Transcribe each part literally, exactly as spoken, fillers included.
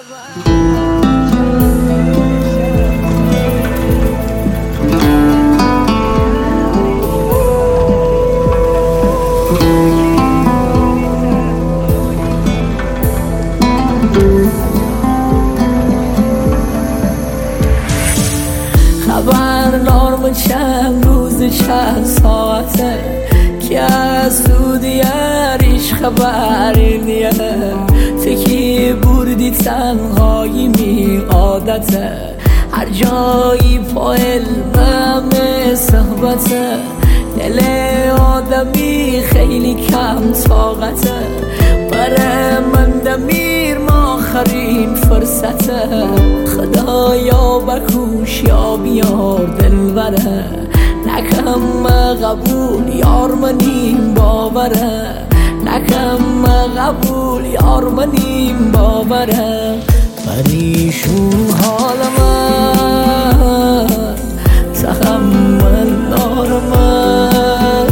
خبرنار من چند روز چند ساعته که از تو دیاریش خبری نیه تکی بردی تنهایی می عادته هر جایی پا علمم صحبته دل آدمی خیلی کم طاقته برای من دمیر ما آخرین فرصته خدایا بکوش یا بیار دلبره نکم قبول یار منیم باوره نکم قبول یار منیم باوره پریشون حال من تحمل نار من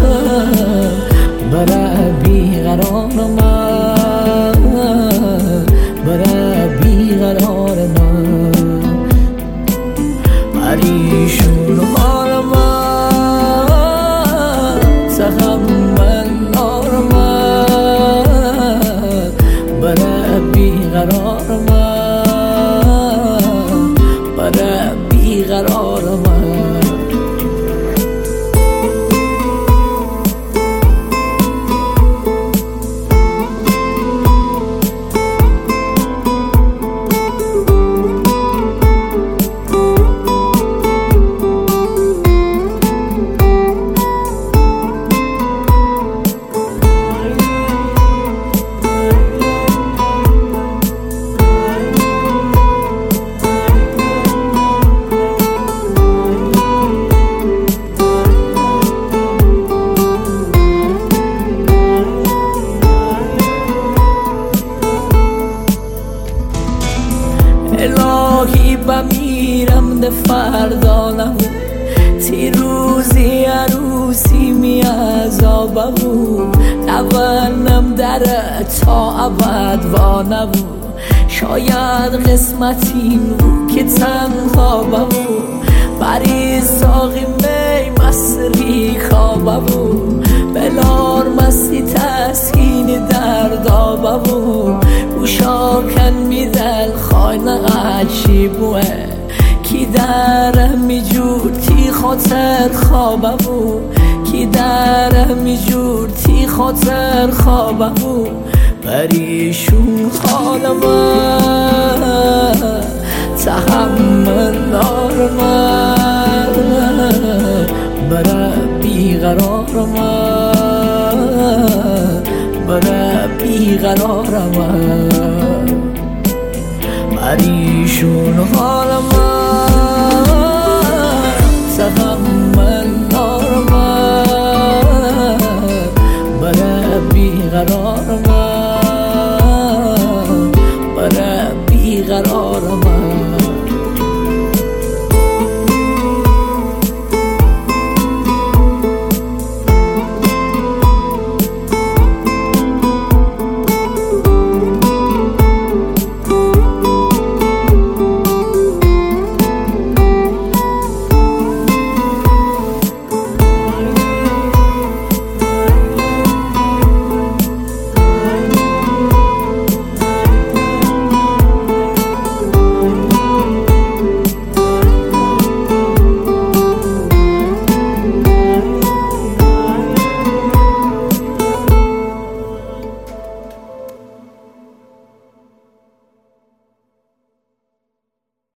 برای بیقرار من برای بیقرار من پریشون حال من تحمل نار من برای بیقرار من برای بیقرار من الهی بمیرم ده فردا نبود تیروزی عروسی می عذابم بود تولم در تا ابد وا نبود شاید قسمتی بود که تنها بود بری ساقی می مصری خوابم بود بلار مستی تسکین دردابم بود گوشاکن می دل خواین عجی بوه کی در می جور تی خاطر خوابم بود کی در می جور تی خاطر خوابم بود پریشون حال من تحمل نار من برای بیقرار من برای بیقرار من